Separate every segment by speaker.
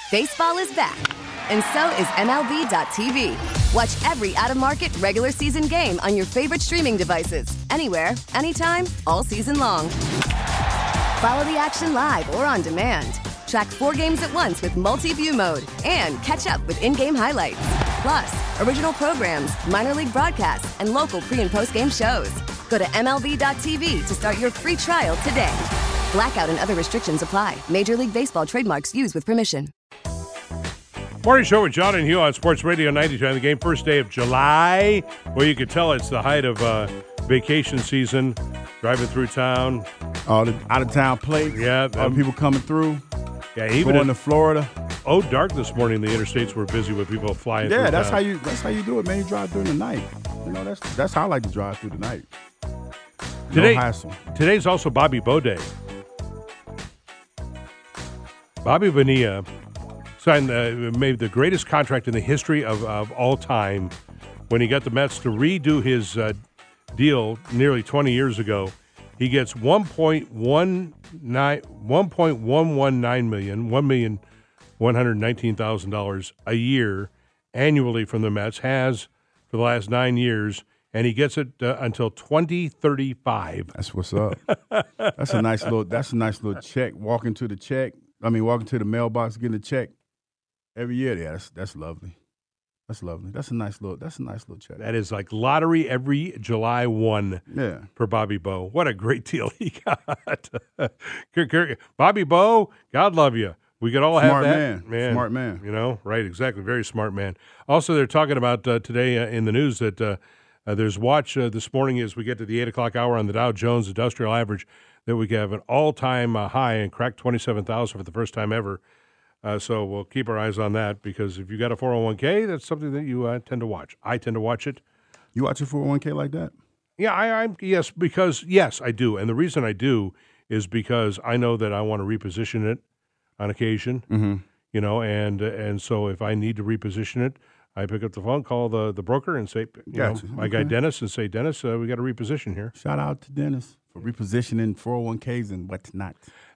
Speaker 1: Baseball is back, and so is MLB.tv. Watch every out-of-market regular season game on your favorite streaming devices, anywhere, anytime, all season long. Follow the action live or on demand. Track 4 games at once with multi-view mode and catch up with in-game highlights. Plus, original programs, minor league broadcasts, and local pre- and post-game shows. Go to MLB.tv to start your free trial today. Blackout and other restrictions apply. Major League Baseball trademarks used with permission.
Speaker 2: Morning show with John and Hugh on Sports Radio 92 on the game. First day of July. Well, you can tell it's the height of vacation season. Driving through town.
Speaker 3: All the out-of-town plate.
Speaker 2: Yeah.
Speaker 3: All the people coming through.
Speaker 2: Yeah, even
Speaker 3: going to Florida.
Speaker 2: Oh, dark this morning. The interstates were busy with people flying through
Speaker 3: Yeah, that's
Speaker 2: town.
Speaker 3: how you do it, man. You drive during the night. You know, that's how I like to drive through the night.
Speaker 2: Today,
Speaker 3: no hassle.
Speaker 2: Today's also Bobby Bo Day. Bobby Bonilla signed maybe the greatest contract in the history of all time when he got the Mets to redo his deal nearly 20 years ago. He gets $1.119 million, $1,119,000 a year annually from the Mets, has for the last 9 years, and he gets it until 2035.
Speaker 3: That's what's up. That's a nice little check. Walking to the mailbox, getting a check every year. Yeah, that's lovely. That's lovely. That's a nice little check.
Speaker 2: That is like lottery every July 1 for Bobby Bo. What a great deal he got. Bobby Bo, God love you. We could all
Speaker 3: smart
Speaker 2: have that.
Speaker 3: Smart man.
Speaker 2: You know, right, exactly. Very smart man. Also, they're talking about today in the news that there's watch this morning as we get to the 8 o'clock hour on the Dow Jones Industrial Average that we have an all-time high and cracked 27,000 for the first time ever. So we'll keep our eyes on that because if you got a 401k, that's something that you tend to watch. I tend to watch it.
Speaker 3: You watch a 401k like that?
Speaker 2: Yeah, yes, I do. And the reason I do is because I know that I want to reposition it on occasion, you know, and so if I need to reposition it, I pick up the phone, call the broker and say, my guy Dennis, and say, Dennis, we got a reposition here.
Speaker 3: Shout out to Dennis for repositioning 401ks and whatnot.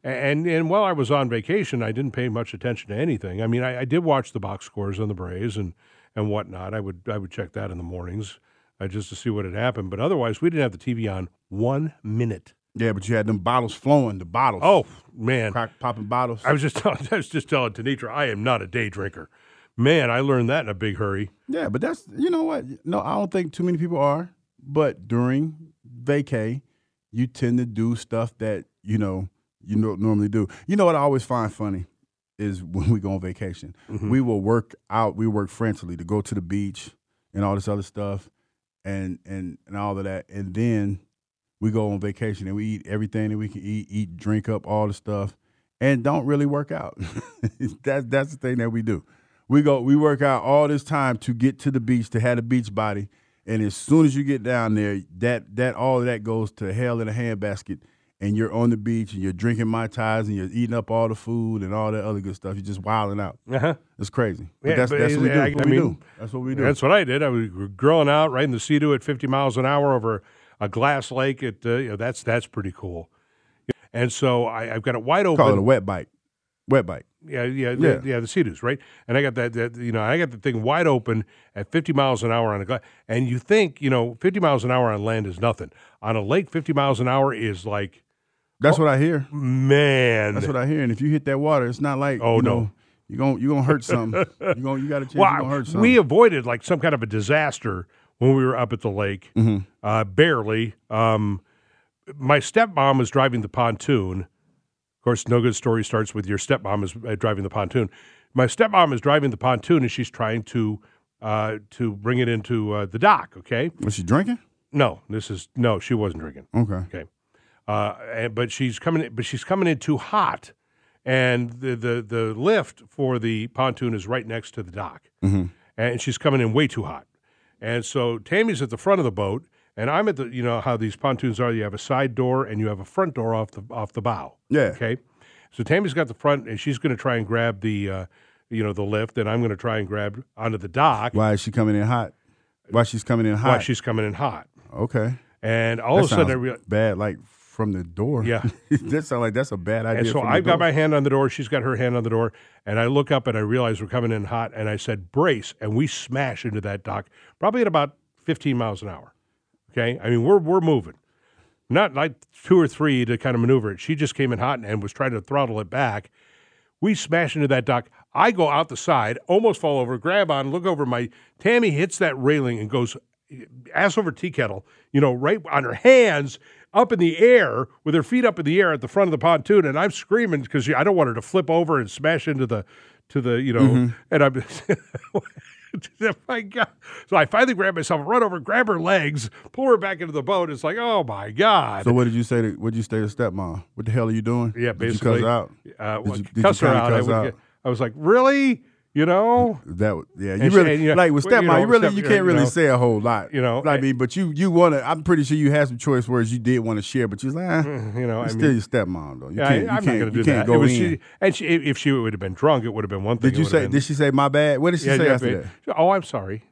Speaker 2: And while I was on vacation, I didn't pay much attention to anything. I mean, I did watch the box scores on the Braves and whatnot. I would check that in the mornings just to see what had happened. But otherwise, we didn't have the TV on 1 minute.
Speaker 3: Yeah, but you had them bottles flowing, the bottles.
Speaker 2: Oh, man.
Speaker 3: Crack popping bottles.
Speaker 2: I was just telling Tenitra, I am not a day drinker. Man, I learned that in a big hurry.
Speaker 3: Yeah, but that's, you know what? No, I don't think too many people are. But during vacay, you tend to do stuff that, you normally do. You know what I always find funny is when we go on vacation. Mm-hmm. We will work frantically to go to the beach and all this other stuff and all of that. And then we go on vacation and we eat everything that we can eat, drink up all the stuff, and don't really work out. That's the thing that we do. We work out all this time to get to the beach, to have a beach body, and as soon as you get down there, that all of that goes to hell in a handbasket, and you're on the beach and you're drinking Mai Tais and you're eating up all the food and all that other good stuff. You're just wilding out. Uh-huh. It's crazy. But that's what we do. That's what we do.
Speaker 2: That's what I did. I was grilling out right in the Sea-Doo at 50 miles an hour over a glass lake. That's pretty cool. And so I've got it wide open.
Speaker 3: Call it a wet bite. Wet bite.
Speaker 2: The Sea-Doos, right? And I got I got the thing wide open at 50 miles an hour on a glass. And you think, 50 miles an hour on land is nothing. On a lake, 50 miles an hour is like.
Speaker 3: That's what I hear.
Speaker 2: Man.
Speaker 3: That's what I hear. And if you hit that water, it's not like,
Speaker 2: no.
Speaker 3: You're gonna hurt something. You got a chance you're gonna hurt something.
Speaker 2: We avoided like some kind of a disaster when we were up at the lake. Mm-hmm. Barely. My stepmom was driving the pontoon. Of course, no good story starts with your stepmom is driving the pontoon. My stepmom is driving the pontoon, and she's trying to bring it into the dock, okay?
Speaker 3: Was she drinking?
Speaker 2: No, she wasn't drinking.
Speaker 3: Okay.
Speaker 2: But she's coming in too hot, and the lift for the pontoon is right next to the dock, and she's coming in way too hot. And so Tammy's at the front of the boat, and I'm at the, how these pontoons are. You have a side door and you have a front door off the bow.
Speaker 3: Yeah.
Speaker 2: Okay. So Tammy's got the front, and she's going to try and grab the lift, and I'm going to try and grab onto the dock.
Speaker 3: Why is she coming in hot? Why she's coming in hot?
Speaker 2: Why she's coming in hot.
Speaker 3: Okay.
Speaker 2: And all of a sudden,
Speaker 3: bad, like from the door.
Speaker 2: Yeah.
Speaker 3: That sounds like that's a bad idea.
Speaker 2: And so
Speaker 3: from the
Speaker 2: I've got
Speaker 3: door.
Speaker 2: my hand on the door. She's got her hand on the door. And I look up and I realize we're coming in hot. And I said, brace. And we smash into that dock, probably at about 15 miles an hour. Okay? I mean, we're moving. Not like 2 or 3 to kind of maneuver it. She just came in hot and was trying to throttle it back. We smash into that dock. I go out the side, almost fall over, grab on, look over. Tammy hits that railing and goes ass over tea kettle, right on her hands, up in the air, with her feet up in the air at the front of the pontoon. And I'm screaming because I don't want her to flip over and smash into the and I'm, my God. So I finally grab myself, run over, grab her legs, pull her back into the boat. It's like, oh my God.
Speaker 3: So what did you say to stepmom? What the hell are you doing?
Speaker 2: Yeah, basically.
Speaker 3: Did you cuss out?
Speaker 2: Cuss her out. I was like, really? You
Speaker 3: really
Speaker 2: and
Speaker 3: like with stepmom, you can't really
Speaker 2: know,
Speaker 3: say a whole lot. I mean, but you want to. I'm pretty sure you had some choice words you did want to share, but you was like, still your stepmom though.
Speaker 2: I'm not going to do that.
Speaker 3: Go
Speaker 2: if she would have been drunk, it would have been one thing.
Speaker 3: Did she say my bad? What did she say after that?
Speaker 2: Oh, I'm sorry.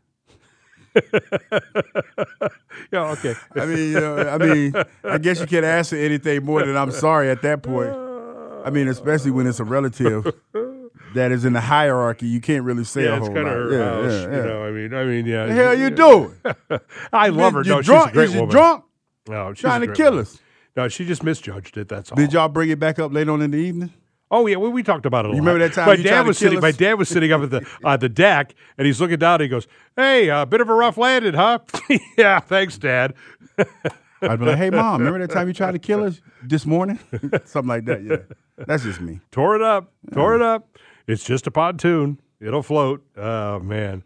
Speaker 2: Yeah, okay.
Speaker 3: I mean, I guess you can't answer anything more than I'm sorry at that point. I mean, especially when it's a relative that is in the hierarchy, you can't really say a whole lot.
Speaker 2: It's kind of her house, I mean, yeah.
Speaker 3: The hell you doing?
Speaker 2: I love her. No,
Speaker 3: drunk?
Speaker 2: She's a great
Speaker 3: Is you
Speaker 2: woman.
Speaker 3: drunk?
Speaker 2: No, she's
Speaker 3: trying to kill us.
Speaker 2: No, she just misjudged it. That's all.
Speaker 3: Did y'all bring it back up late on in the evening?
Speaker 2: Oh yeah, we talked about it a lot.
Speaker 3: You remember that time
Speaker 2: my dad was sitting up at the deck, and he's looking down. And he goes, "Hey, a bit of a rough landing, huh?" Yeah, thanks, Dad.
Speaker 3: I'd be like, "Hey, Mom, remember that time you tried to kill us this morning?" Something like that. Yeah, that's just me.
Speaker 2: Tore it up. It's just a pontoon. It'll float. Oh man.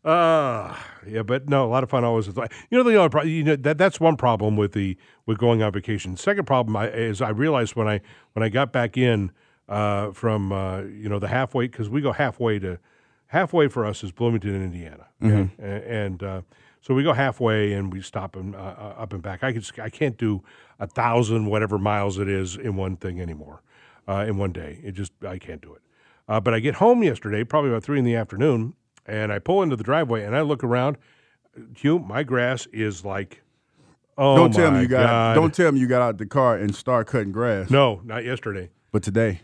Speaker 2: Yeah, but no, a lot of fun always. That's one problem with going on vacation. Second problem is I realized when I got back in from the halfway, because we go halfway for us is Bloomington, Indiana,
Speaker 3: Mm-hmm.
Speaker 2: and so we go halfway and we stop up and back. I can't do 1,000 whatever miles it is in one thing anymore, in one day. I can't do it. But I get home yesterday, probably about 3 p.m, and I pull into the driveway and I look around. Hugh, my grass is like,
Speaker 3: Don't tell me you got out the car and start cutting grass.
Speaker 2: No, not yesterday.
Speaker 3: But today,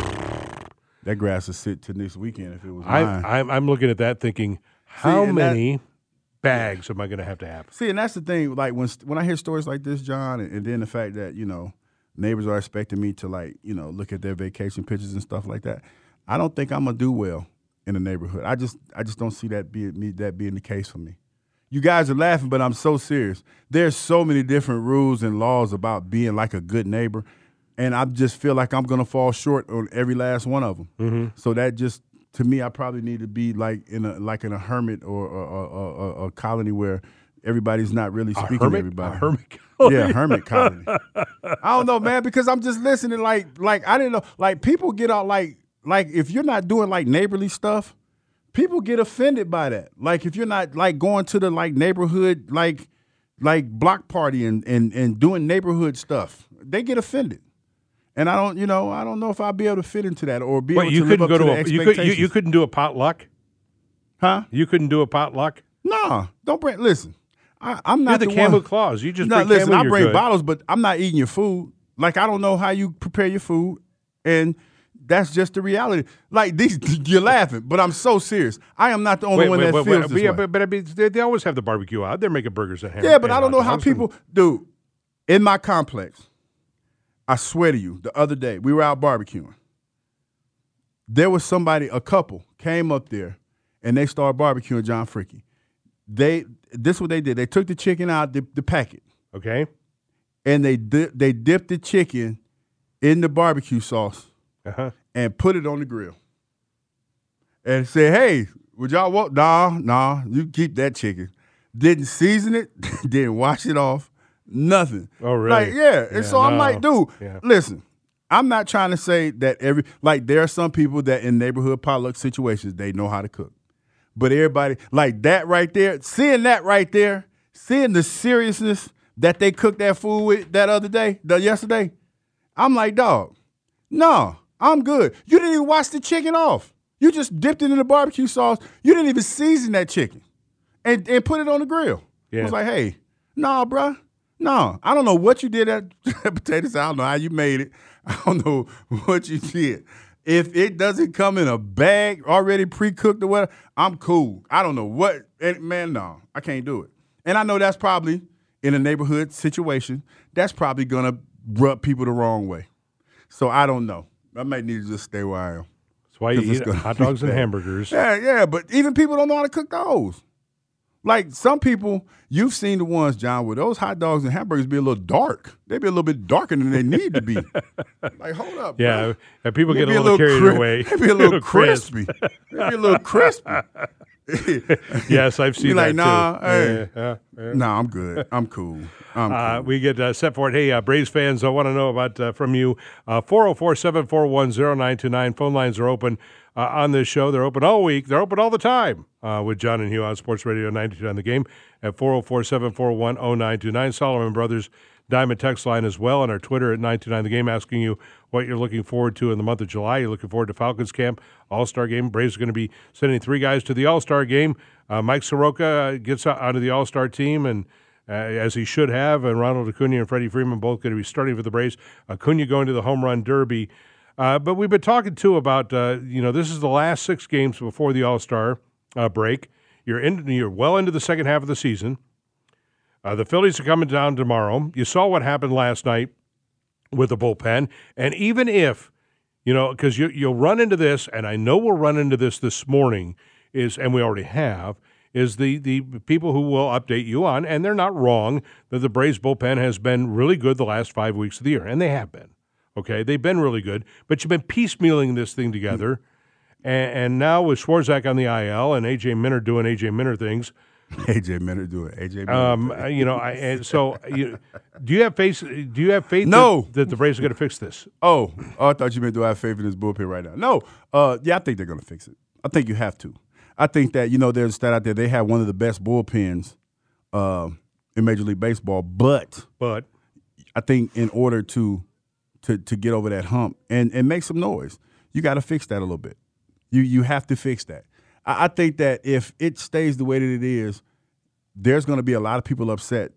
Speaker 3: that grass will sit to next weekend if it was mine.
Speaker 2: I'm looking at that thinking, how many bags am I going to have?
Speaker 3: See, and that's the thing. Like when I hear stories like this, John, and then the fact that neighbors are expecting me to look at their vacation pictures and stuff like that. I don't think I'm gonna do well in the neighborhood. I just don't see that being the case for me. You guys are laughing, but I'm so serious. There's so many different rules and laws about being like a good neighbor, and I just feel like I'm gonna fall short on every last one of them. Mm-hmm. So that just, to me, I probably need to be like in a hermit or a colony where everybody's not really speaking to everybody.
Speaker 2: A hermit colony.
Speaker 3: Yeah, hermit colony. I don't know, man, because I'm just listening. Like I didn't know. Like people get out like if you're not doing like neighborly stuff, people get offended by that. Like if you're not like going to the like neighborhood like block party and doing neighborhood stuff, they get offended. And I don't know if I'll be able to fit into that or be able to live up to the expectations.
Speaker 2: You couldn't do a potluck?
Speaker 3: Huh?
Speaker 2: You couldn't do a potluck?
Speaker 3: No, don't bring. Listen, I'm not
Speaker 2: You're the Camu Claus. You just
Speaker 3: no.
Speaker 2: bring
Speaker 3: Listen,
Speaker 2: Camu,
Speaker 3: I
Speaker 2: you're
Speaker 3: bring
Speaker 2: good.
Speaker 3: bottles, but I'm not eating your food. Like I don't know how you prepare your food, and that's just the reality. Like you're laughing, but I'm so serious. I am not the only one that feels this way.
Speaker 2: But I mean, they always have the barbecue out. They're making burgers and ham.
Speaker 3: Yeah, but I don't know how people do. In my complex, I swear to you, the other day we were out barbecuing. There was a couple came up there, and they started barbecuing John Fricke. This is what they did. They took the chicken out the packet.
Speaker 2: Okay.
Speaker 3: And they dipped the chicken in the barbecue sauce and put it on the grill. And said, "Hey, would y'all want?" Nah, you keep that chicken. Didn't season it, didn't wash it off, nothing.
Speaker 2: Oh, really?
Speaker 3: Like, yeah. And so I'm like, dude, listen, I'm not trying to say that there are some people that in neighborhood potluck situations, they know how to cook. But everybody, like that right there, seeing the seriousness that they cooked that food with yesterday, I'm like, dog, no, I'm good. You didn't even wash the chicken off. You just dipped it in the barbecue sauce. You didn't even season that chicken and put it on the grill.
Speaker 2: Yeah.
Speaker 3: I was like, hey, nah, bruh. No, I don't know what you did at potato salad. I don't know how you made it. I don't know what you did. If it doesn't come in a bag already pre-cooked or whatever, I'm cool. I don't know what. Man, no, I can't do it. And I know that's probably, in a neighborhood situation, that's probably going to rub people the wrong way. So I don't know. I might need to just stay where I am.
Speaker 2: That's why you eat hot dogs and hamburgers.
Speaker 3: Yeah, but even people don't know how to cook those. Like some people, you've seen the ones, John, where those hot dogs and hamburgers be a little dark. They be a little bit darker than they need to be. Like, hold up,
Speaker 2: yeah,
Speaker 3: bro.
Speaker 2: And people get a little carried away.
Speaker 3: They be a little crispy. They be a little crispy.
Speaker 2: Yes, I've seen
Speaker 3: like,
Speaker 2: that
Speaker 3: nah,
Speaker 2: too.
Speaker 3: Hey. Nah, I'm good. I'm cool. Cool.
Speaker 2: We get set for it. Hey, Braves fans, I want to know about from you. 404-741-0929. Phone lines are open on this show. They're open all week. They're open all the time with John and Hugh on Sports Radio 92 on the Game at 404-741-0929. Solomon Brothers Diamond text line as well, and our Twitter at 929 The Game, asking you what you're looking forward to in the month of July. You're looking forward to Falcons camp, All-Star game. Braves are going to be sending 3 guys to the All-Star game. Mike Soroka gets onto the All-Star team, and as he should have, and Ronald Acuna and Freddie Freeman both going to be starting for the Braves. Acuna going to the home run derby. But we've been talking, too, about, this is the last 6 games before the All-Star break. You're well into the second half of the season. The Phillies are coming down tomorrow. You saw what happened last night with the bullpen. And even if, because you'll run into this, and I know we'll run into this morning, and we already have, is the people who will update you on, and they're not wrong, that the Braves bullpen has been really good the last 5 weeks of the year. And they have been. Okay? They've been really good. But you've been piecemealing this thing together. And now with Swarzak on the IL and A.J. Minter doing A.J. Minter things,
Speaker 3: A.J. Minter doing A.J. Minter.
Speaker 2: Do you have faith? Do you have faith that the Braves are going to fix this?
Speaker 3: Oh, I thought you meant do I have faith in this bullpen right now? No, I think they're going to fix it. I think you have to. I think that there's a stat out there. They have one of the best bullpens in Major League Baseball, but I think in order to get over that hump and make some noise, you got to fix that a little bit. You have to fix that. I think that if it stays the way that it is, there's going to be a lot of people upset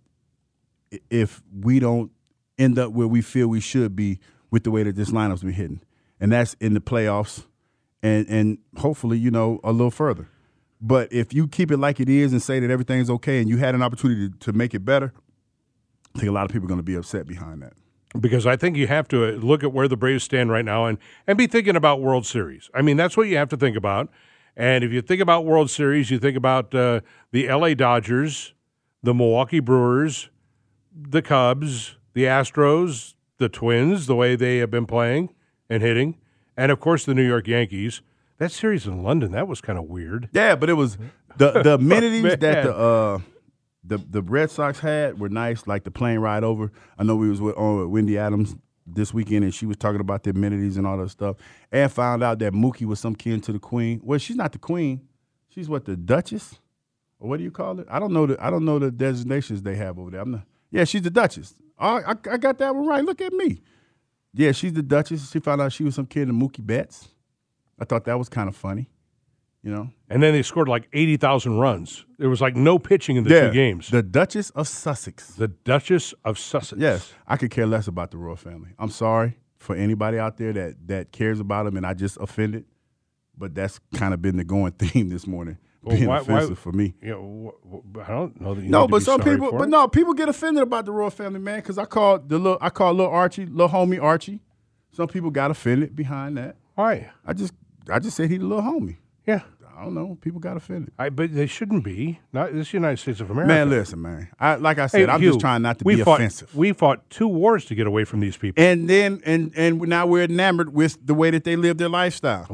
Speaker 3: if we don't end up where we feel we should be with the way that this lineup's been hitting. And that's in the playoffs and hopefully, a little further. But if you keep it like it is and say that everything's okay and you had an opportunity to make it better, I think a lot of people are going to be upset behind that.
Speaker 2: Because I think you have to look at where the Braves stand right now and be thinking about World Series. I mean, that's what you have to think about. And if you think about World Series, you think about the L.A. Dodgers, the Milwaukee Brewers, the Cubs, the Astros, the Twins, the way they have been playing and hitting, and, of course, the New York Yankees. That series in London, that was kind of weird.
Speaker 3: Yeah, but it was the amenities that the Red Sox had were nice, like the plane ride over. I know we was with Wendy Adams this weekend, and she was talking about the amenities and all that stuff, and found out that Mookie was some kin to the Queen. Well, she's not the Queen. She's what, the Duchess? Or what do you call it? I don't know the designations they have over there. Yeah, she's the Duchess. I got that one right. Look at me. Yeah, she's the Duchess. She found out she was some kid to Mookie Betts. I thought that was kind of funny, And
Speaker 2: then they scored like 80,000 runs. There was like no pitching in the 2 games.
Speaker 3: The Duchess of Sussex.
Speaker 2: The Duchess of Sussex.
Speaker 3: Yes. I could care less about the royal family. I'm sorry for anybody out there that cares about them and I just offended, but that's kind of been the going theme this morning. Being offensive for me.
Speaker 2: I don't know that you need to be
Speaker 3: some
Speaker 2: sorry
Speaker 3: people,
Speaker 2: for
Speaker 3: but
Speaker 2: it.
Speaker 3: no, people get offended about the royal family, man, because I call little Archie, little homie Archie. Some people got offended behind that.
Speaker 2: Why?
Speaker 3: I just said he's a little homie.
Speaker 2: Yeah.
Speaker 3: I don't know. People got offended.
Speaker 2: But they shouldn't be. This is the United States of America.
Speaker 3: Man, listen, man. Like I said, I'm
Speaker 2: Hugh,
Speaker 3: just trying not to be offensive.
Speaker 2: We fought 2 wars to get away from these people.
Speaker 3: And then and now we're enamored with the way that they live their lifestyle.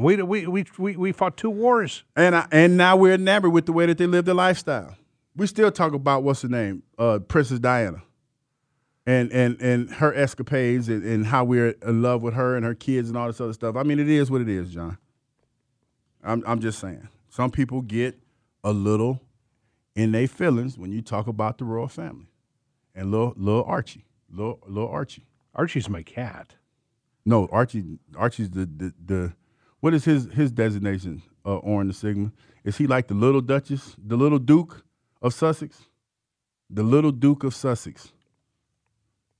Speaker 2: We fought 2 wars.
Speaker 3: And now we're enamored with the way that they live their lifestyle. We still talk about what's her name, Princess Diana, and her escapades and how we're in love with her and her kids and all this other stuff. I mean, it is what it is, John. I'm just saying. Some people get a little in their feelings when you talk about the royal family. And little Archie. Little Archie.
Speaker 2: Archie's my cat.
Speaker 3: No, Archie's the what is his designation, Orin the Sigma? Is he like the little Duchess, the little Duke of Sussex? The little Duke of Sussex.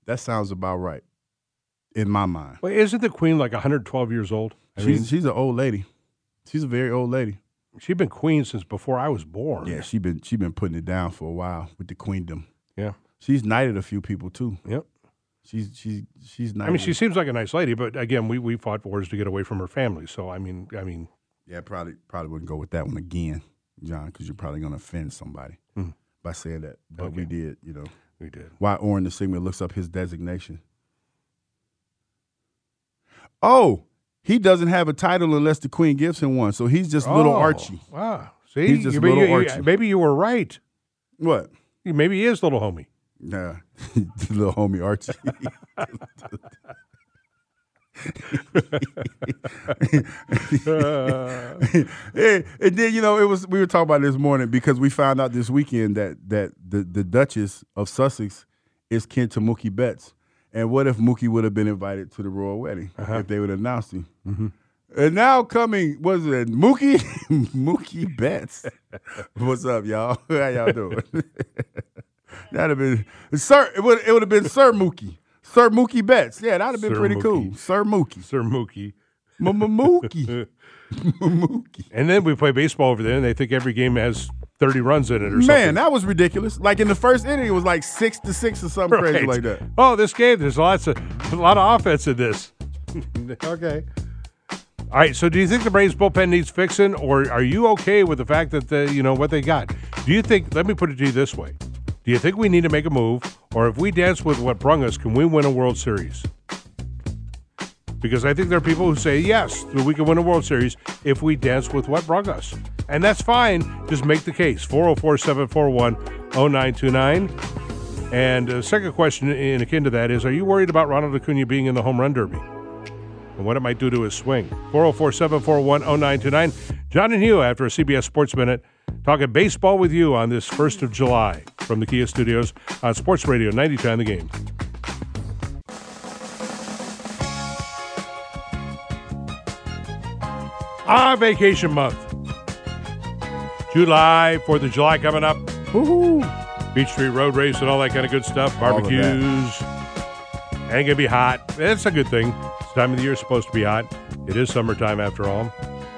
Speaker 3: That sounds about right in my mind.
Speaker 2: Well, isn't the Queen like 112 years old?
Speaker 3: She's an old lady. She's a very old lady.
Speaker 2: She's been queen since before I was born.
Speaker 3: Yeah, she been putting it down for a while with the queendom.
Speaker 2: Yeah.
Speaker 3: She's knighted a few people too.
Speaker 2: Yep.
Speaker 3: She's knighted.
Speaker 2: I mean, she seems like a nice lady, but again, we fought wars to get away from her family. So I mean.
Speaker 3: Yeah, probably wouldn't go with that one again, John, because you're probably going to offend somebody by saying that. But
Speaker 2: Okay.
Speaker 3: we did,
Speaker 2: We did.
Speaker 3: Why Orin the Sigma looks up his designation. Oh, he doesn't have a title unless the Queen gives him one, so he's just little Archie.
Speaker 2: Wow. See,
Speaker 3: He's just little Archie.
Speaker 2: Maybe you were right.
Speaker 3: What?
Speaker 2: Maybe he is little homie.
Speaker 3: Nah, little homie Archie. And then we were talking about this morning because we found out this weekend that the Duchess of Sussex is kin to Mookie Betts. And what if Mookie would have been invited to the royal wedding if they would have announced him? Mm-hmm. And now coming, was it Mookie? Mookie Betts. What's up, y'all? How y'all doing? That'd have been Sir. It would have been Sir Mookie. Sir Mookie Betts. Yeah, that'd have been pretty cool. Sir Mookie.
Speaker 2: Sir Mookie.
Speaker 3: Mookie. Mookie.
Speaker 2: And then we play baseball over there, and they think every game has 30 runs in it or something.
Speaker 3: Man, that was ridiculous. Like in the first inning, it was like 6-6 or something crazy like that.
Speaker 2: Oh, this game, there's a lot of offense in this. Okay. All right, so do you think the Braves bullpen needs fixing, or are you okay with the fact that what they got? Do you think, let me put it to you this way, do you think we need to make a move, or if we dance with what brung us, can we win a World Series? Because I think there are people who say, yes, we can win a World Series if we dance with what brung us. And that's fine. Just make the case. 404-741-0929. And the second question in akin to that is, are you worried about Ronald Acuna being in the home run derby and what it might do to his swing? 404-741-0929. John and Hugh after a CBS Sports Minute talking baseball with you on this 1st of July from the Kia Studios on Sports Radio 92 The Game. Vacation month. July, 4th of July coming up.
Speaker 3: Woo-hoo.
Speaker 2: Beach Street Road Race and all that kind of good stuff. Barbecues. Ain't going to be hot. That's a good thing. This time of the year is supposed to be hot. It is summertime after all.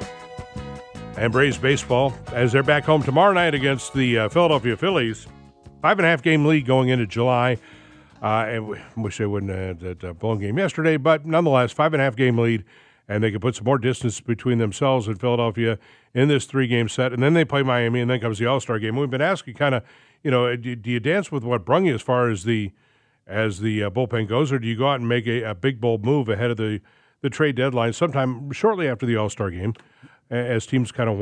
Speaker 2: And Braves baseball, as they're back home tomorrow night against the Philadelphia Phillies. 5.5 game lead going into July. And we wish they wouldn't have had that bowling game yesterday, but nonetheless, 5.5 game lead. And they can put some more distance between themselves and Philadelphia in this 3-game set. And then they play Miami, and then comes the All-Star game. We've been asking kind of, do you dance with what brung you as far as the bullpen goes, or do you go out and make a big, bold move ahead of the trade deadline sometime shortly after the All-Star game as teams kind of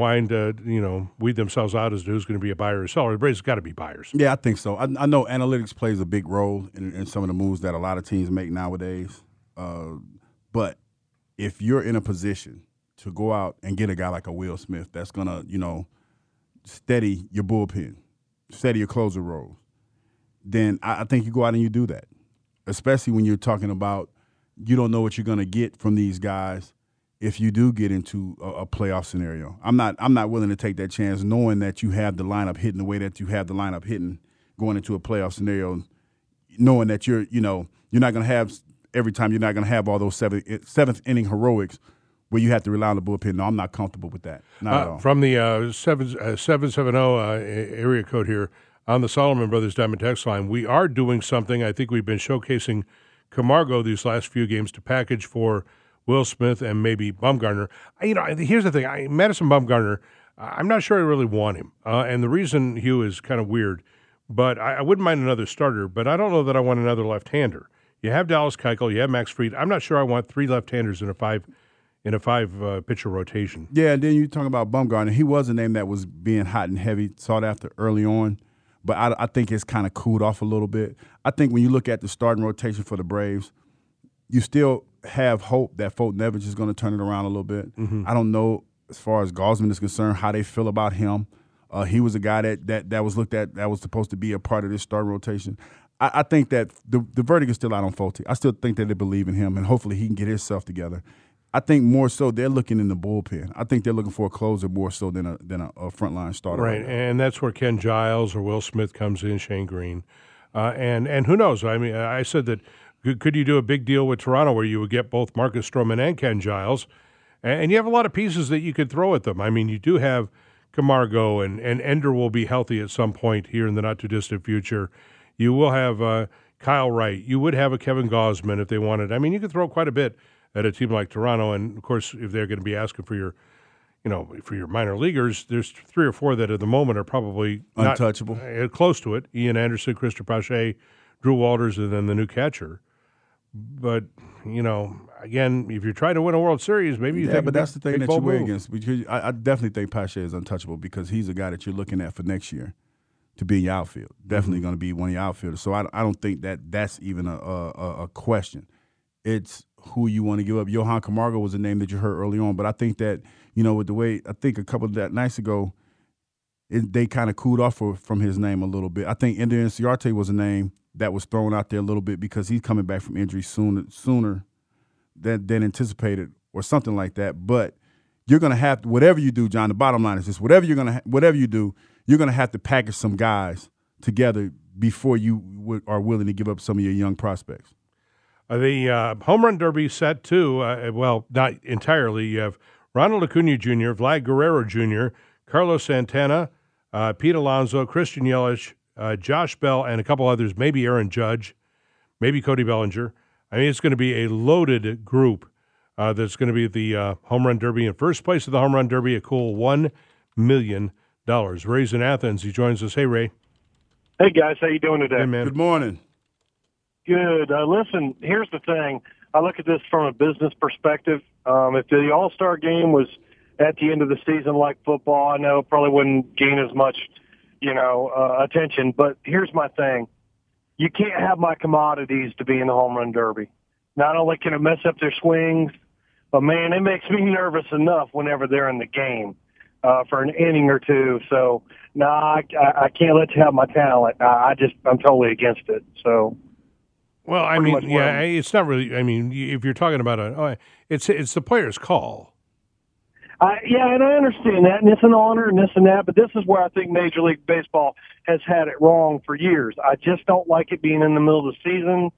Speaker 2: weed themselves out as to who's going to be a buyer or seller? The Braves got to be buyers.
Speaker 3: Yeah, I think so. I know analytics plays a big role in some of the moves that a lot of teams make nowadays. But if you're in a position to go out and get a guy like a Will Smith that's going to, steady your bullpen, steady your closer roles, then I think you go out and you do that, especially when you're talking about you don't know what you're going to get from these guys if you do get into a playoff scenario. I'm not willing to take that chance knowing that you have the lineup hitting the way that you have the lineup hitting going into a playoff scenario, knowing that you're not going to have – every time you're not going to have all those seventh inning heroics where you have to rely on the bullpen. No, I'm not comfortable with that. Not at all.
Speaker 2: From the 770 area code here on the Solomon Brothers Diamond Text line, we are doing something. I think we've been showcasing Camargo these last few games to package for Will Smith and maybe Bumgarner. Here's the thing. Madison Bumgarner, I'm not sure I really want him. And the reason, Hugh, is kind of weird, but I wouldn't mind another starter, but I don't know that I want another left-hander. You have Dallas Keuchel, you have Max Fried. I'm not sure I want 3 left-handers in a five pitcher rotation.
Speaker 3: Yeah, and then you talk about Bumgarner. He was a name that was being hot and heavy, sought after early on, but I think it's kind of cooled off a little bit. I think when you look at the starting rotation for the Braves, you still have hope that Fulton Evans is going to turn it around a little bit. Mm-hmm. I don't know, as far as Gausman is concerned, how they feel about him. He was a guy that was looked at that was supposed to be a part of this starting rotation. I think that the verdict is still out on Fulton. I still think that they believe in him, and hopefully he can get himself together. I think more so they're looking in the bullpen. I think they're looking for a closer more so than a frontline starter.
Speaker 2: Right, and that's where Ken Giles or Will Smith comes in, Shane Green. And who knows? I mean, I said that could you do a big deal with Toronto where you would get both Marcus Stroman and Ken Giles, and you have a lot of pieces that you could throw at them. I mean, you do have Camargo, and Ender will be healthy at some point here in the not-too-distant future. You will have Kyle Wright. You would have a Kevin Gausman if they wanted. I mean, you could throw quite a bit at a team like Toronto, and, of course, if they're going to be asking for your minor leaguers, there's 3 or 4 that at the moment are probably
Speaker 3: untouchable,
Speaker 2: close to it. Ian Anderson, Christopher Pache, Drew Walters, and then the new catcher. But, again, if you're trying to win a World Series, maybe you
Speaker 3: but that's the thing that you weigh against. Because I definitely think Pache is untouchable because he's a guy that you're looking at for next year to be in your outfield. Definitely going to be one of your outfielders. So I don't think that's even a question. It's who you want to give up. Johan Camargo was a name that you heard early on, but I think that, with the way I think a couple of that nights ago, they kind of cooled off from his name a little bit. I think Ender Inciarte was a name that was thrown out there a little bit because he's coming back from injury sooner than anticipated or something like that. But you're going to have to, whatever you do, John, the bottom line is this, whatever you do, you're going to have to package some guys together before you are willing to give up some of your young prospects.
Speaker 2: The home run derby set, too. Well, not entirely. You have Ronald Acuna Jr., Vlad Guerrero Jr., Carlos Santana, Pete Alonso, Christian Yelich, Josh Bell, and a couple others, maybe Aaron Judge, maybe Cody Bellinger. I mean, it's going to be a loaded group that's going to be at the home run derby. In first place of the home run derby, a cool $1 million. Ray's in Athens. He joins us. Hey, Ray.
Speaker 4: Hey, guys. How you doing today?
Speaker 2: Hey, man.
Speaker 3: Good morning.
Speaker 4: Good. Listen, here's the thing. I look at this from a business perspective. If the All-Star game was at the end of the season like football, I know it probably wouldn't gain as much, attention. But here's my thing. You can't have my commodities to be in the home run derby. Not only can it mess up their swings, but, man, it makes me nervous enough whenever they're in the game for an inning or two. So, I can't let you have my talent. I'm totally against it. So.
Speaker 2: Well, I mean, yeah, it's not really. I mean, if you're talking about it's the player's call.
Speaker 4: Yeah, and I understand that, and it's an honor and this and that, but this is where I think Major League Baseball has had it wrong for years. I just don't like it being in the middle of the season.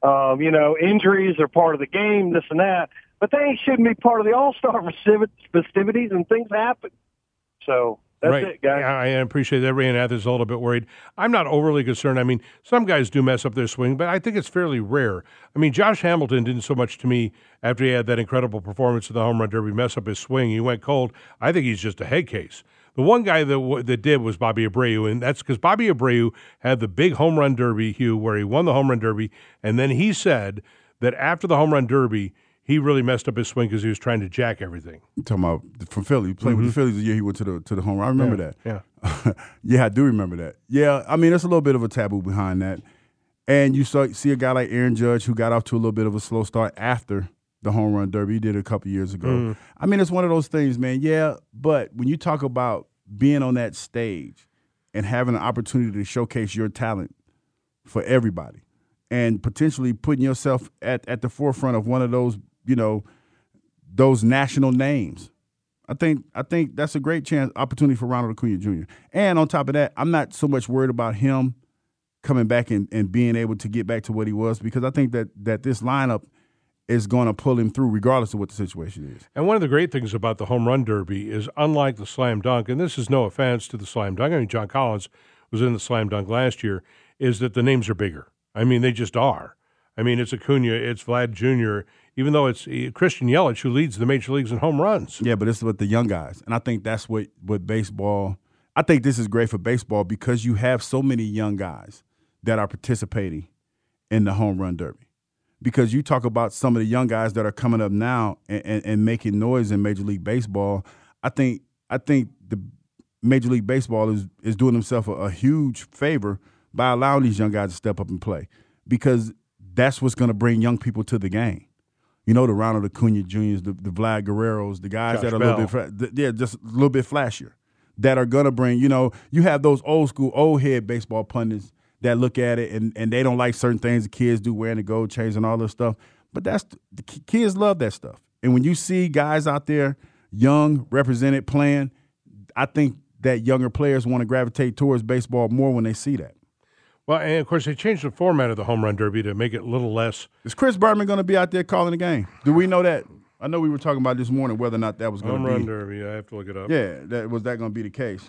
Speaker 4: Injuries are part of the game, this and that, but they shouldn't be part of the All-Star festivities, and things happen. So that's
Speaker 2: right.
Speaker 4: it, guys.
Speaker 2: Yeah, I appreciate that. Ray and Athens is a little bit worried. I'm not overly concerned. I mean, some guys do mess up their swing, but I think it's fairly rare. I mean, Josh Hamilton didn't so much to me after he had that incredible performance at the home run derby mess up his swing. He went cold. I think he's just a head case. The one guy that did was Bobby Abreu, and that's because Bobby Abreu had the big home run derby, Hugh, where he won the home run derby, and then he said that after the home run derby, he really messed up his swing because he was trying to jack everything.
Speaker 3: You're talking about from Philly. He played with the Phillies the year he went to the home run. I remember that.
Speaker 2: Yeah.
Speaker 3: Yeah, I do remember that. Yeah, I mean, there's a little bit of a taboo behind that. And you see a guy like Aaron Judge who got off to a little bit of a slow start after the home run derby. He did it a couple years ago. I mean, it's one of those things, man. Yeah, but when you talk about being on that stage and having an opportunity to showcase your talent for everybody and potentially putting yourself at the forefront of one of those, those national names. I think that's a great opportunity for Ronald Acuna Jr. And on top of that, I'm not so much worried about him coming back and being able to get back to what he was, because I think that this lineup is going to pull him through regardless of what the situation is.
Speaker 2: And one of the great things about the home run derby is, unlike the slam dunk, and this is no offense to the slam dunk, I mean, John Collins was in the slam dunk last year, is that the names are bigger. I mean, they just are. I mean, it's Acuna, it's Vlad Jr., even though it's Christian Yelich who leads the major leagues in home runs.
Speaker 3: Yeah, but it's with the young guys. And I think that's what baseball – I think this is great for baseball because you have so many young guys that are participating in the home run derby. Because you talk about some of the young guys that are coming up now and making noise in Major League Baseball, I think the Major League Baseball is doing themselves a huge favor by allowing these young guys to step up and play, because that's what's going to bring young people to the game. The Ronald Acuna Jr.'s, the Vlad Guerreros, the guys
Speaker 2: Josh
Speaker 3: that are
Speaker 2: Bell.
Speaker 3: just a little bit flashier, that are going to bring, you have those old head baseball pundits that look at it and they don't like certain things the kids do, wearing the gold chains and all this stuff. But the kids love that stuff. And when you see guys out there, young, represented, playing, I think that younger players want to gravitate towards baseball more when they see that.
Speaker 2: Well, and of course, they changed the format of the home run derby to make it a little less.
Speaker 3: Is Chris Berman going to be out there calling the game? Do we know that? I know we were talking about this morning whether or not that was going to be.
Speaker 2: Home run derby, I have to look it up.
Speaker 3: Yeah, was that going to be the case?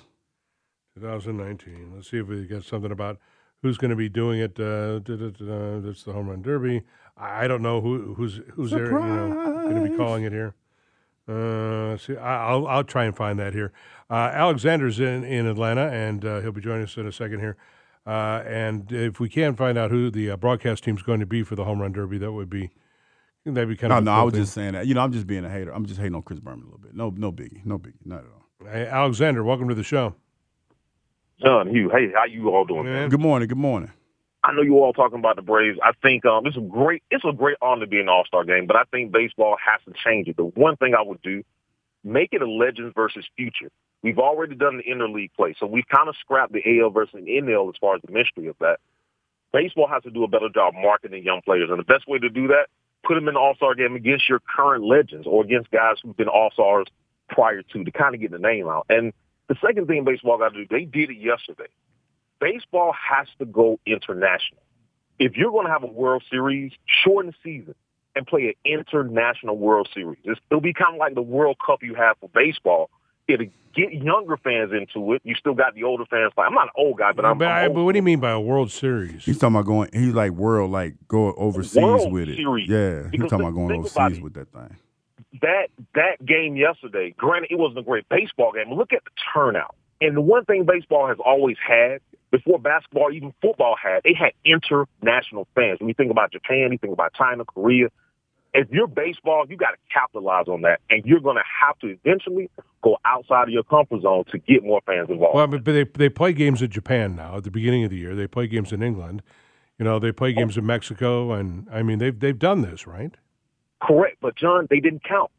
Speaker 2: 2019. Let's see if we get something about who's going to be doing it. That's the home run derby. I don't know who's there, going to be calling it here. See, I'll try and find that here. Alexander's in Atlanta, and he'll be joining us in a second here. And if we can find out who the broadcast team's going to be for the home run derby, that'd be kind of.
Speaker 3: No, I was just saying that. I'm just being a hater. I'm just hating on Chris Berman a little bit. No biggie, not at all.
Speaker 2: Hey, Alexander, welcome to the show.
Speaker 5: John, Hugh, hey, how you all doing?
Speaker 2: Man.
Speaker 3: Good morning.
Speaker 5: I know you all talking about the Braves. I think it's a great honor to be in the All-Star game, but I think baseball has to change it. The one thing I would do, make it a legends versus future. We've already done the interleague play, so we've kind of scrapped the AL versus NL as far as the mystery of that. Baseball has to do a better job marketing young players, and the best way to do that, put them in the All-Star game against your current legends or against guys who've been All-Stars prior to kind of get the name out. And the second thing baseball got to do, they did it yesterday. Baseball has to go international. If you're going to have a World Series, shorten the season and play an international World Series. It'll be kind of like the World Cup you have for baseball. It'll get younger fans into it. You still got the older fans. I'm not an old guy, but I'm
Speaker 2: But what do you mean by a World Series?
Speaker 3: He's talking about he's like world, like go overseas
Speaker 5: World
Speaker 3: with it.
Speaker 5: Series.
Speaker 3: Yeah, he's talking about going overseas with that thing.
Speaker 5: That game yesterday, granted, it wasn't a great baseball game, but look at the turnout. And the one thing baseball has always had, before basketball, even football they had international fans. When you think about Japan, you think about China, Korea. If you're baseball, you got to capitalize on that, and you're going to have to eventually go outside of your comfort zone to get more fans involved.
Speaker 2: Well, but they play games in Japan now at the beginning of the year. They play games in England. They play games in Mexico, and I mean they've done this, right?
Speaker 5: Correct, but John, they didn't count.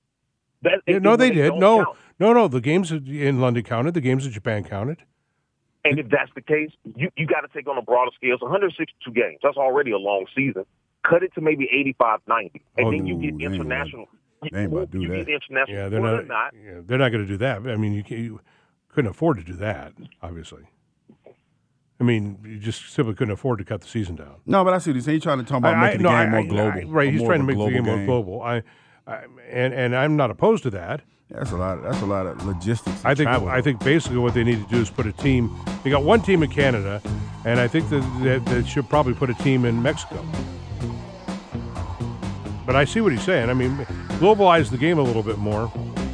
Speaker 2: No, they did. No. The games in London counted. The games in Japan counted.
Speaker 5: And if that's the case, you got to take on a broader scale. It's 162 games. That's already a long season. Cut it to maybe 85, 90, and then you get international.
Speaker 3: They ain't about to do that.
Speaker 5: Get international.
Speaker 2: Yeah, they're not. Yeah, they're not going to do that. I mean, you couldn't afford to do that, obviously. I mean, you just simply couldn't afford to cut the season down.
Speaker 3: No, but I see what he's saying. He's trying to talk about making the game more global.
Speaker 2: Right, he's trying to make the game more global. And I'm not opposed to that.
Speaker 3: That's a lot of logistics.
Speaker 2: I think basically what they need to do is put a team. They got one team in Canada, and I think that they should probably put a team in Mexico. But I see what he's saying. I mean, globalize the game a little bit more.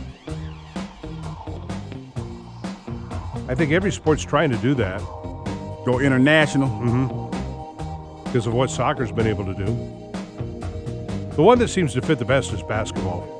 Speaker 2: I think every sport's trying to do that.
Speaker 3: Go international.
Speaker 2: Mm-hmm. Because of what soccer's been able to do. The one that seems to fit the best is basketball.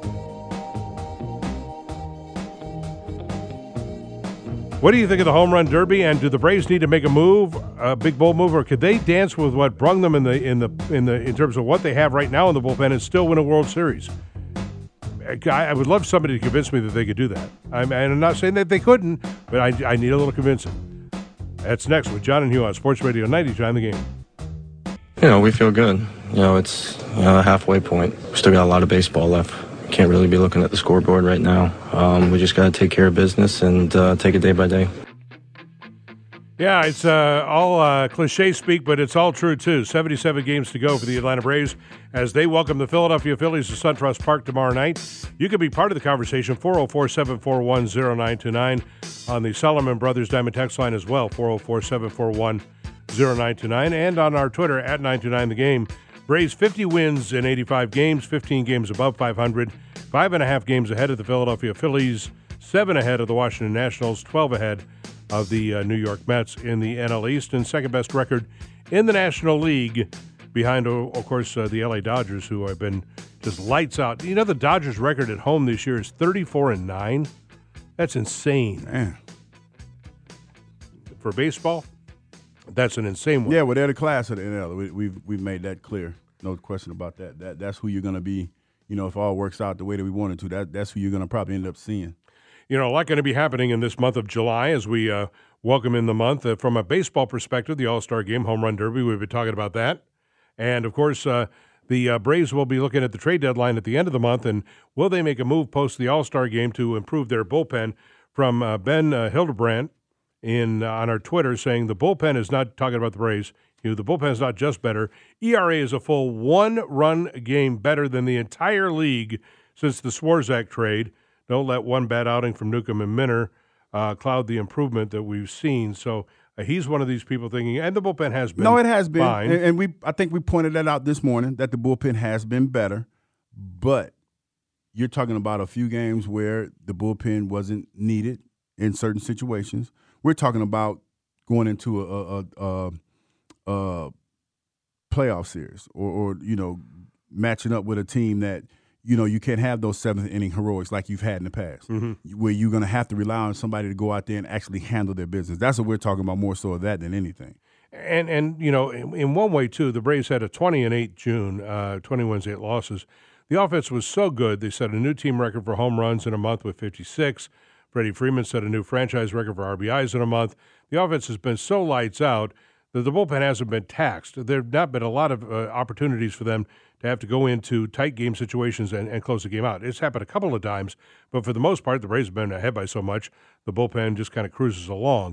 Speaker 2: What do you think of the home run derby? And do the Braves need to make a move, a big bold move, or could they dance with what brung them in terms of what they have right now in the bullpen and still win a World Series? I would love somebody to convince me that they could do that. I'm not saying that they couldn't, but I need a little convincing. That's next with John and Hugh on Sports Radio 92.9 The Game.
Speaker 6: We feel good. It's a halfway point. We still got a lot of baseball left. Can't really be looking at the scoreboard right now. We just got to take care of business and take it day by day.
Speaker 2: Yeah, it's all cliche speak, but it's all true, too. 77 games to go for the Atlanta Braves as they welcome the Philadelphia Phillies to SunTrust Park tomorrow night. You can be part of the conversation, 404-741-0929 on the Solomon Brothers Diamond Text line as well, 404-741-0929, and on our Twitter, at 929TheGame. Braves 50 wins in 85 games, 15 games above 500, 5.5 games ahead of the Philadelphia Phillies, 7 ahead of the Washington Nationals, 12 ahead of the New York Mets in the NL East, and second-best record in the National League behind, of course, the L.A. Dodgers, who have been just lights out. The Dodgers' record at home this year is 34-9. That's insane.
Speaker 3: Man.
Speaker 2: For baseball, that's an insane one.
Speaker 3: Yeah, well, they're the class of the NL. We've made that clear. No question about that. That's who you're going to be, if all works out the way that we wanted to. That's who you're going to probably end up seeing.
Speaker 2: A lot going to be happening in this month of July as we welcome in the month. From a baseball perspective, the All-Star Game, Home Run Derby, we've been talking about that. And, of course, the Braves will be looking at the trade deadline at the end of the month, and will they make a move post the All-Star Game to improve their bullpen from Ben Hildebrandt on our Twitter saying the bullpen is not talking about the Braves. The bullpen is not just better. ERA is a full 1-run game better than the entire league since the Swarzak trade. Don't let one bad outing from Newcomb and Minner cloud the improvement that we've seen. So he's one of these people thinking, and the bullpen has been.
Speaker 3: No, it has been,
Speaker 2: fine.
Speaker 3: and I think we pointed that out this morning that the bullpen has been better, but you're talking about a few games where the bullpen wasn't needed in certain situations. We're talking about going into a playoff series or matching up with a team that, you can't have those seventh inning heroics like you've had in the past, where you're going to have to rely on somebody to go out there and actually handle their business. That's what we're talking about, more so of that than anything.
Speaker 2: And in one way, too, the Braves had a 20-8 June, 20 wins, 8 losses. The offense was so good, they set a new team record for home runs in a month with 56. Freddie Freeman set a new franchise record for RBIs in a month. The offense has been so lights out that the bullpen hasn't been taxed. There have not been a lot of opportunities for them to have to go into tight game situations and close the game out. It's happened a couple of times, but for the most part, the Braves have been ahead by so much, the bullpen just kind of cruises along.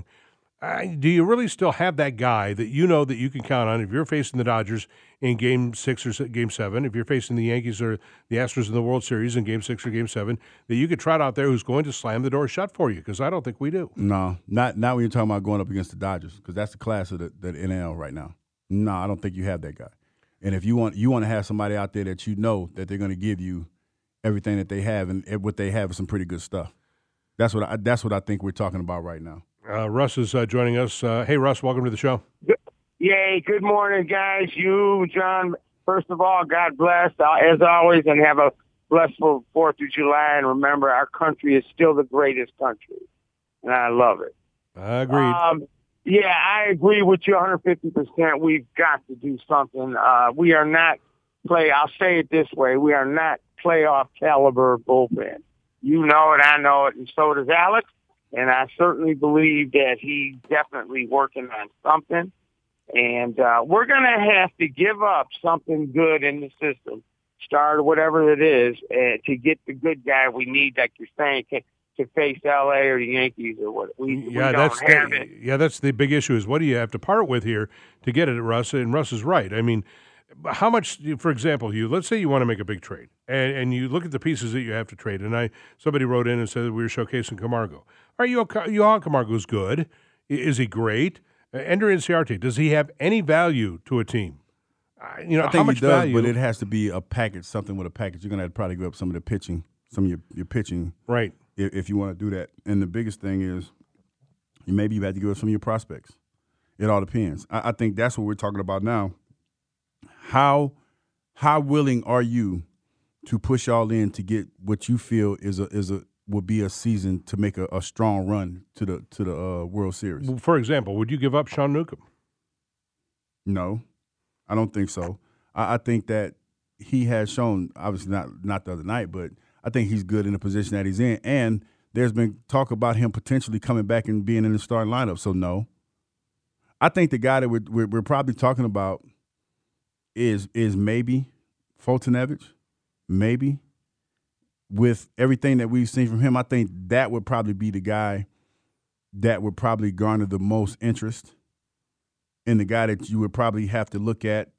Speaker 2: Do you really still have that guy that that you can count on if you're facing the Dodgers in Game 6 or Game 7, if you're facing the Yankees or the Astros in the World Series in Game 6 or Game 7, that you could trot out there who's going to slam the door shut for you? Because I don't think we do.
Speaker 3: No, not when you're talking about going up against the Dodgers, because that's the class of the NL right now. No, I don't think you have that guy. And if you want to have somebody out there that that they're going to give you everything that they have, and what they have is some pretty good stuff. That's what I think we're talking about right now.
Speaker 2: Russ is joining us. Hey, Russ, welcome to the show.
Speaker 7: Yay, good morning, guys. You, John, first of all, God bless, as always, and have a blessful 4th of July. And remember, our country is still the greatest country, and I love it.
Speaker 2: Agreed.
Speaker 7: Yeah, I agree with you 150%. We've got to do something. We are not I'll say it this way. We are not playoff caliber bullpen. You know it, I know it, and so does Alex. And I certainly believe that he's definitely working on something. And we're going to have to give up something good in the system, start or whatever it is, to get the good guy we need, like you're saying, to face L.A. or the Yankees or what. We don't have it.
Speaker 2: Yeah, that's the big issue is what do you have to part with here to get it, Russ? And Russ is right. I mean, how much, for example, let's say you want to make a big trade, and you look at the pieces that you have to trade, and somebody wrote in and said that we were showcasing Camargo. All right, Yohan Camargo's good. Is he great? Ender Inciarte, does he have any value to a team?
Speaker 3: I think
Speaker 2: how much
Speaker 3: he does,
Speaker 2: value?
Speaker 3: But it has to be a package, something with a package. You're going to have to probably give up some of the pitching, some of your pitching,
Speaker 2: right?
Speaker 3: If you want to do that. And the biggest thing is maybe you have to give up some of your prospects. It all depends. I think that's what we're talking about now. How willing are you to push all in to get what you feel would be a season to make a strong run to the World Series?
Speaker 2: For example, would you give up Sean Newcomb?
Speaker 3: No, I don't think so. I think that he has shown, obviously not the other night, but I think he's good in the position that he's in. And there's been talk about him potentially coming back and being in the starting lineup. So no, I think the guy that we're probably talking about is maybe Foltynewicz, maybe. With everything that we've seen from him, I think that would probably be the guy that would probably garner the most interest, and the guy that you would probably have to look at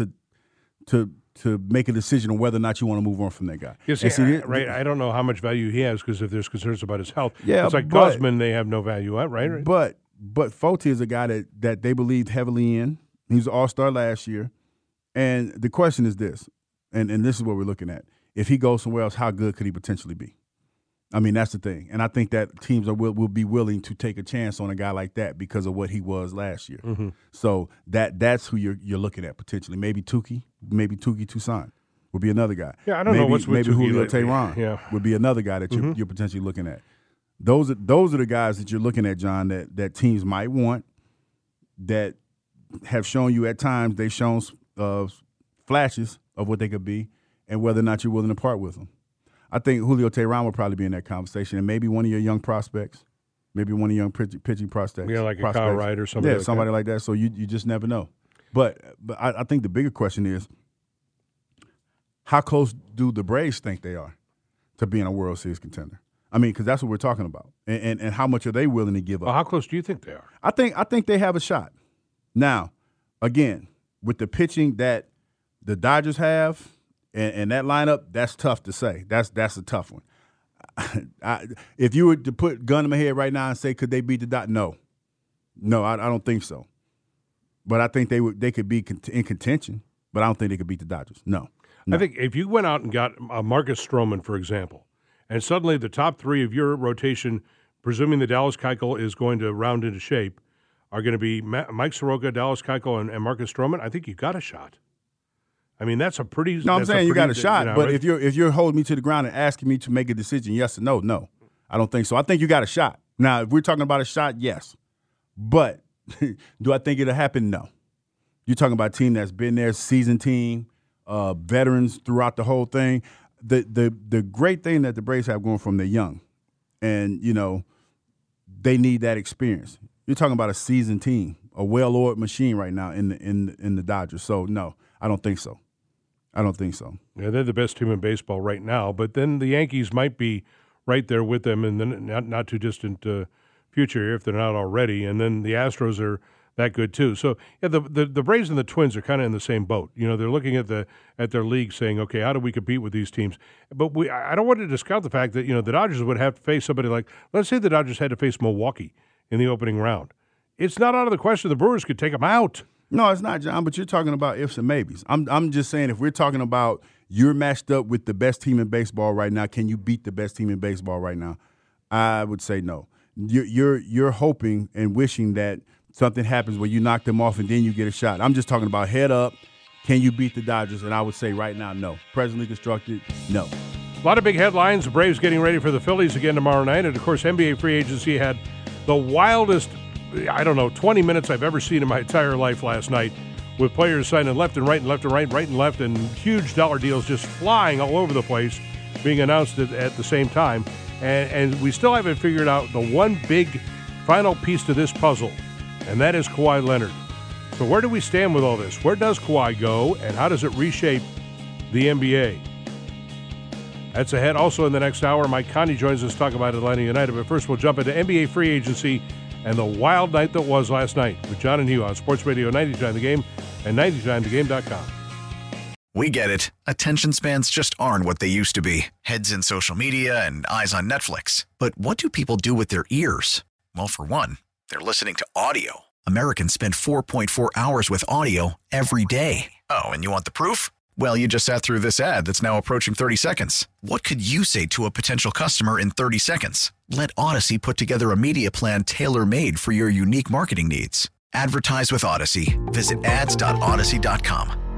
Speaker 3: to make a decision on whether or not you want to move on from that guy.
Speaker 2: Right. I don't know how much value he has because if there's concerns about his health,
Speaker 3: yeah,
Speaker 2: it's like Guzman, they have no value at, right?
Speaker 3: But Folty is a guy that they believed heavily in. He was an all-star last year, and the question is this, and this is what we're looking at. If he goes somewhere else, how good could he potentially be? I mean, that's the thing. And I think that teams will be willing to take a chance on a guy like that because of what he was last year.
Speaker 2: Mm-hmm.
Speaker 3: So that's who you're looking at potentially. Maybe Touki Toussaint would be another guy.
Speaker 2: Yeah, I don't know what's with
Speaker 3: maybe
Speaker 2: Touki
Speaker 3: Julio
Speaker 2: lately.
Speaker 3: Teheran would be another guy that you're potentially looking at. Those are the guys that you're looking at, John, that teams might want, that have shown you at times, they've shown flashes of what they could be, and whether or not you're willing to part with them. I think Julio Teheran will probably be in that conversation, and maybe one of your young prospects, maybe one of your young pitching prospects.
Speaker 2: Yeah, like a Kyle Wright or somebody.
Speaker 3: Yeah,
Speaker 2: like
Speaker 3: somebody like that. So you just never know. But I think the bigger question is, how close do the Braves think they are to being a World Series contender? I mean, because that's what we're talking about, and how much are they willing to give up?
Speaker 2: Well, how close do you think they are?
Speaker 3: I think they have a shot. Now, again, with the pitching that the Dodgers have and that lineup, that's tough to say. That's a tough one. If you were to put gun in my head right now and say, could they beat the Dodgers? No, I don't think so. But I think they could be in contention, but I don't think they could beat the Dodgers. No.
Speaker 2: I think if you went out and got Marcus Stroman, for example, and suddenly the top three of your rotation, presuming the Dallas Keuchel is going to round into shape, are going to be Mike Soroka, Dallas Keuchel, and Marcus Stroman, I think you got a shot. I mean, that's a pretty.
Speaker 3: No, I'm saying you got a shot, but
Speaker 2: right?
Speaker 3: if you're holding me to the ground and asking me to make a decision, yes or no, I don't think so. I think you got a shot. Now, if we're talking about a shot, yes, but do I think it'll happen? No. You're talking about a team that's been there, seasoned team, veterans throughout the whole thing. The great thing that the Braves have going from they're young, and they need that experience. You're talking about a seasoned team, a well-oiled machine right now in the Dodgers. So no, I don't think so. Yeah,
Speaker 2: they're the best team in baseball right now, but then the Yankees might be right there with them in the not too distant future if they're not already, and then the Astros are that good too. So yeah, the Braves and the Twins are kind of in the same boat. They're looking at their league saying, okay, how do we compete with these teams? But I don't want to discount the fact that the Dodgers would have to face somebody like, let's say the Dodgers had to face Milwaukee in the opening round. It's not out of the question the Brewers could take them out.
Speaker 3: No, it's not, John, but you're talking about ifs and maybes. I'm just saying if we're talking about you're matched up with the best team in baseball right now, can you beat the best team in baseball right now? I would say no. You're hoping and wishing that something happens where you knock them off and then you get a shot. I'm just talking about head up. Can you beat the Dodgers? And I would say right now, no. Presently constructed, no.
Speaker 2: A lot of big headlines. The Braves getting ready for the Phillies again tomorrow night. And, of course, NBA free agency had the wildest, 20 minutes I've ever seen in my entire life last night, with players signing left and right and left and right, right and left, and huge dollar deals just flying all over the place, being announced at the same time. And we still haven't figured out the one big final piece to this puzzle, and that is Kawhi Leonard. So where do we stand with all this? Where does Kawhi go, and how does it reshape the NBA? That's ahead. Also in the next hour, Mike Conti joins us to talk about Atlanta United. But first, we'll jump into NBA free agency and the wild night that was last night with John and Hugh on Sports Radio 99 The Game and 99thegame.com.
Speaker 8: We get it. Attention spans just aren't what they used to be. Heads in social media and eyes on Netflix. But what do people do with their ears? Well, for one, they're listening to audio. Americans spend 4.4 hours with audio every day. Oh, and you want the proof? Well, you just sat through this ad that's now approaching 30 seconds. What could you say to a potential customer in 30 seconds? Let Odyssey put together a media plan tailor-made for your unique marketing needs. Advertise with Odyssey. Visit ads.odyssey.com.